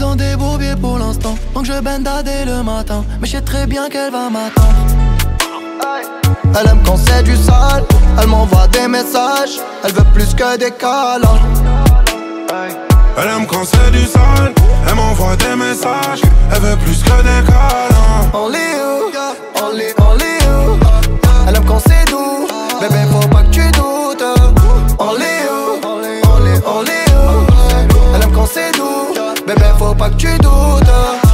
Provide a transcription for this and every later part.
dans des bourbiers pour l'instant. Donc je benda dès le matin, mais je sais très bien qu'elle va m'attendre. Elle aime quand c'est du sale, elle m'envoie des messages. Elle veut plus que des câlins. Elle aime quand c'est du sale, elle m'envoie des messages. Elle veut plus que des câlins. Only you, only you. Elle aime quand c'est doux, bébé faut pas que tu doutes. Only you, only you. Elle aime quand c'est doux, bébé faut pas que tu doutes.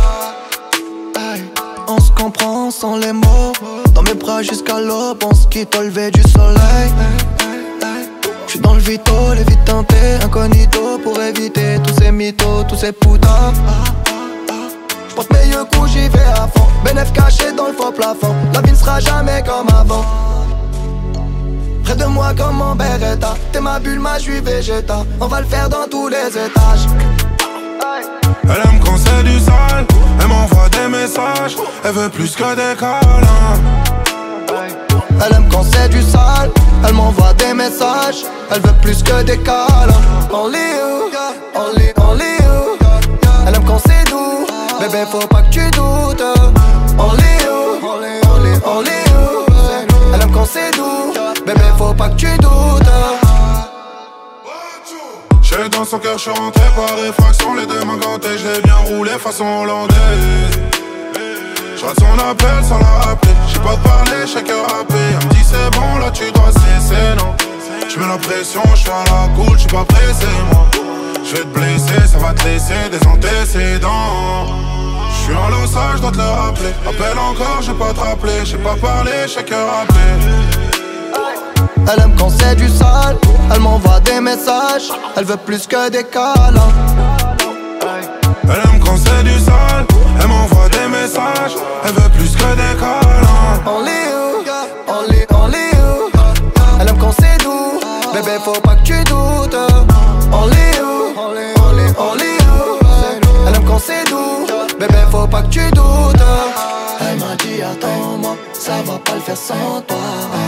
On se comprend sans les mots. Dans mes bras jusqu'à l'aube, on se quitte au lever du soleil. J'suis dans le vito, les vies teintées, incognito pour éviter tous ces mythos, tous ces putains. J'porte mes yeux coups, j'y vais à fond. Bénéf caché dans le faux plafond. La vie ne sera jamais comme avant. Près de moi comme mon Beretta. T'es ma bulle, ma juive végéta. On va le faire dans tous les étages. Elle aime quand c'est du sale, elle m'envoie des messages. Elle veut plus que des câlins. Elle aime quand c'est du sale, elle m'envoie des messages. Elle veut plus que des câlins. Only you, only you. Elle aime quand c'est doux, bébé faut pas que tu doutes. Only you, only you. Elle aime quand c'est doux, bébé faut pas que tu doutes. J'suis dans son cœur, j'suis rentré par réfraction. Les deux mains gantées, j'l'ai bien roulé façon hollandaise. J'rate son appel sans la rappeler. J'ai pas de parler, j'ai que rapper. Elle me dit c'est bon, là tu dois cesser, non. J'mets la pression, j'suis à la cool, j'suis pas pressé, moi. J'vais te blesser, ça va te laisser des antécédents. J'suis en lossage, j'dois te le rappeler. Appelle encore, j'ai pas te rappeler. J'ai pas parlé, j'ai que rapper. Elle aime quand c'est du sale, elle m'envoie des messages. Elle veut plus que des câlins. Elle aime quand c'est du sale, elle m'envoie des messages. Elle veut plus que des câlins. Only you, only you. Elle aime quand c'est doux, bébé faut pas que tu doutes. Only you, only you. Elle aime quand c'est doux, bébé faut pas que tu doutes. Elle m'a dit attends-moi, ça va pas le faire sans toi.